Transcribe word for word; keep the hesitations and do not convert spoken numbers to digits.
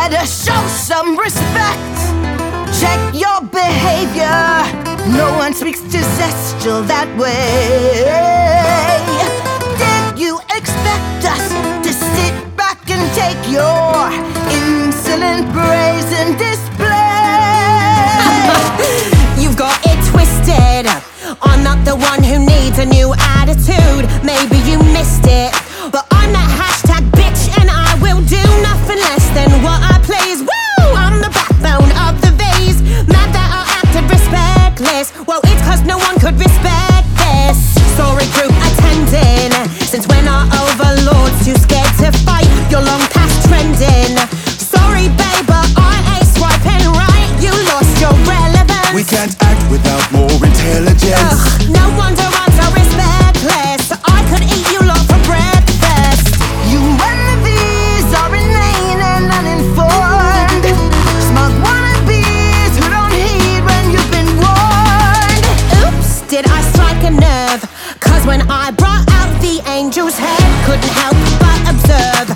better show some respect. Check your behavior. No one speaks to Zestial that way. Did you expect us to sit back and take your insolent brazen display? You've got it twisted. I'm not the one who needs a new attitude. Maybe you missed it, but I'm that hashtag bitch, and I will do nothing less than what I please. Woo! I'm the backbone of the V's. Mad that I acted respectless. Well, it's cause no one could respect this. Sorry group attending. Since when are overlords too scared to fight? You're long past trending. Sorry babe, but I ain't swiping right. You lost your relevance. We can't act without more intelligence. Ugh, no wonder I'm so respectless. I could eat you lot for breakfast. You wannabes are inane and uninformed. Smug wannabes who don't heed when you've been warned. Oops, did I strike a nerve? Cause when I brought out the angel's head, couldn't help but observe